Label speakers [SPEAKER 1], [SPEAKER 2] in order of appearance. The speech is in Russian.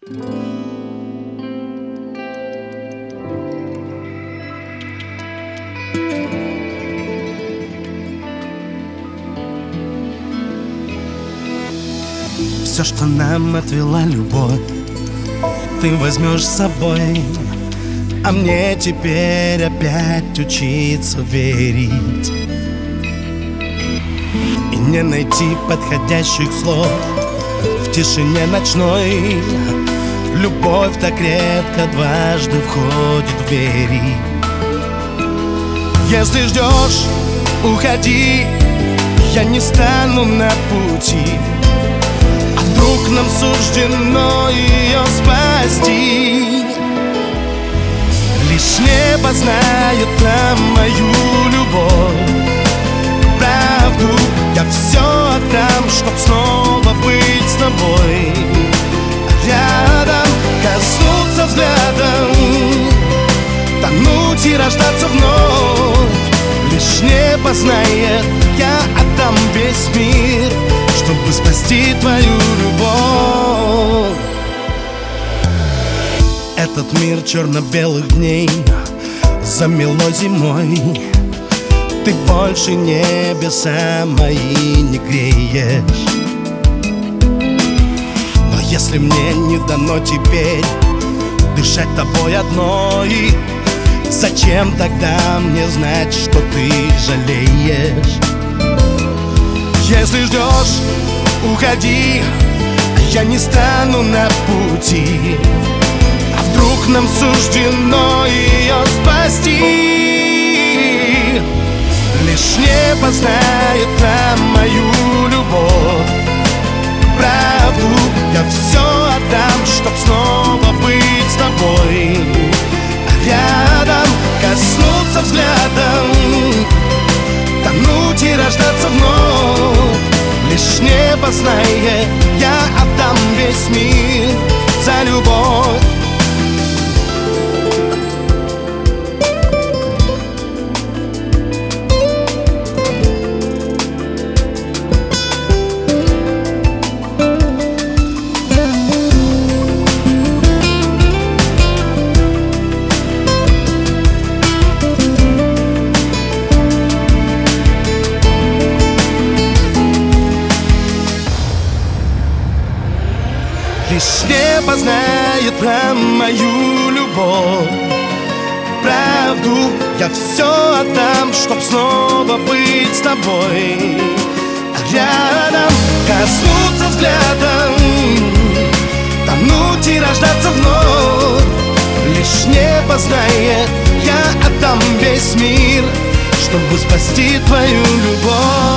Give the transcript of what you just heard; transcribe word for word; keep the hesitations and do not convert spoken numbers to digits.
[SPEAKER 1] Все, что нам отвела любовь, ты возьмешь с собой. А мне теперь опять учиться верить и не найти подходящих слов в тишине ночной. Любовь так редко дважды входит в двери. Если ждешь, уходи, я не стану на пути. А вдруг нам суждено ее спасти? Лишь небо знает про мою любовь. Правду я все отдам, чтоб снова быть с тобой. Рядом коснуться взглядом, тонуть и рождаться вновь. Лишь небо знает, я отдам весь мир, чтобы спасти твою любовь. Этот мир черно-белых дней замело зимой. Ты больше небеса мои не греешь. Но если мне не дано теперь дышать тобой одной, зачем тогда мне знать, что ты жалеешь? Если ждешь, уходи, я не стану на пути. А вдруг нам суждено ее спасти? Лишь небо знает про мою любовь. Правду я все отдам, чтоб снова быть с тобой. Рядом коснуться взглядом, тонуть и рождаться вновь. Лишь небо знает, я отдам весь мир за любовь. Лишь небо знает про мою любовь. Правду я все отдам, чтоб снова быть с тобой. Рядом коснуться взглядом, тонуть и рождаться вновь. Лишь небо знает, я отдам весь мир, чтобы спасти твою любовь.